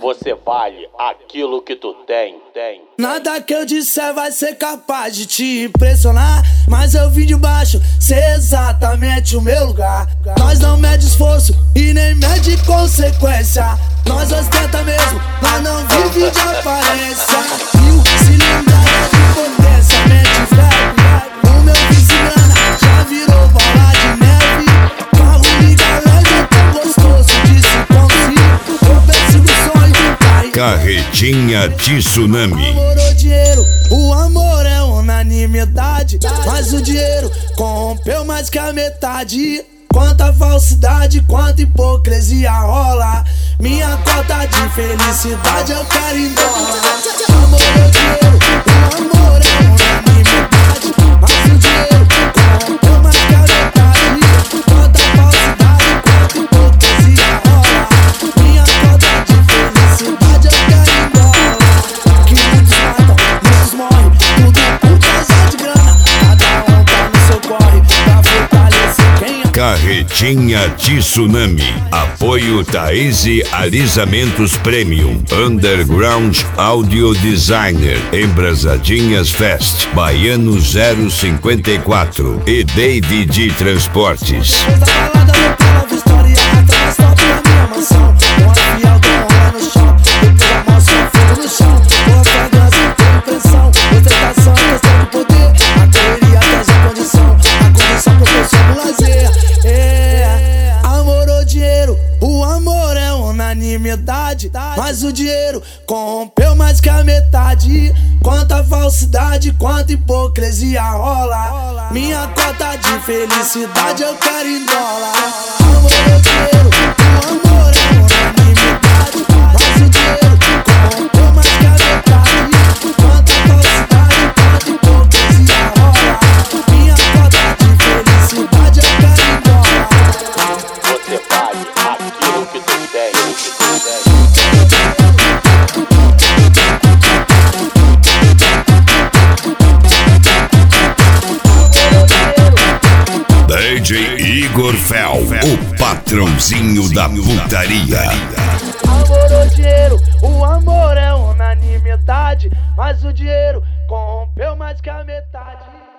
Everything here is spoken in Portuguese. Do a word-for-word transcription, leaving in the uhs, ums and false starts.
Você vale aquilo que tu tem, tem. Nada que eu disser vai ser capaz de te impressionar, mas eu vim de baixo, sei exatamente o meu lugar. Nós não mede esforço e nem mede consequência. Nós ostenta mesmo, nós não vive de aparência. Mil cilindradas de potência, mente fé. O meu vice-grana já virou bola de neve. Carro liga leve, tão gostoso de se conduzir. Eu persigo o sonho do pai. Carretinha Tsunami. Amor ou dinheiro, o amor é unanimidade, mas o dinheiro corrompeu mais que a metade. Quanta falsidade, quanta hipocrisia rola. Minha cota de felicidade eu quero ir embora. Amor ou dinheiro, o amor é unanimidade, mas o dinheiro corrompeu mais que a metade. Quanta falsidade, quanta hipocrisia rola. Minha cota de felicidade eu quero ir embora. Que muitos matam, muitos morrem, tudo por causa de grana. Cada um tá no seu corre pra fortalecer quem é. Carretinha Tsunami. Apoio Thaís Alisamentos Premium. Underground Audio Designer. Embrasadinhas Fest. Baiano zero cinquenta e quatro. E David Transportes. Mas o dinheiro corrompeu mais que a metade. Quanta falsidade, quanta hipocrisia rola. Minha cota de felicidade eu quero em dólar. Amor ou dinheiro, o amor é unanimidade, mas o dinheiro corrompeu mais que a metade. Quanta falsidade, quanta hipocrisia rola. Minha cota de felicidade eu quero em dólar. Você vale aquilo que tu tem, que tu tem. D J Igor Fel, o patrãozinho da putaria. Amor ou dinheiro, o amor é unanimidade, mas o dinheiro corrompeu mais que a metade.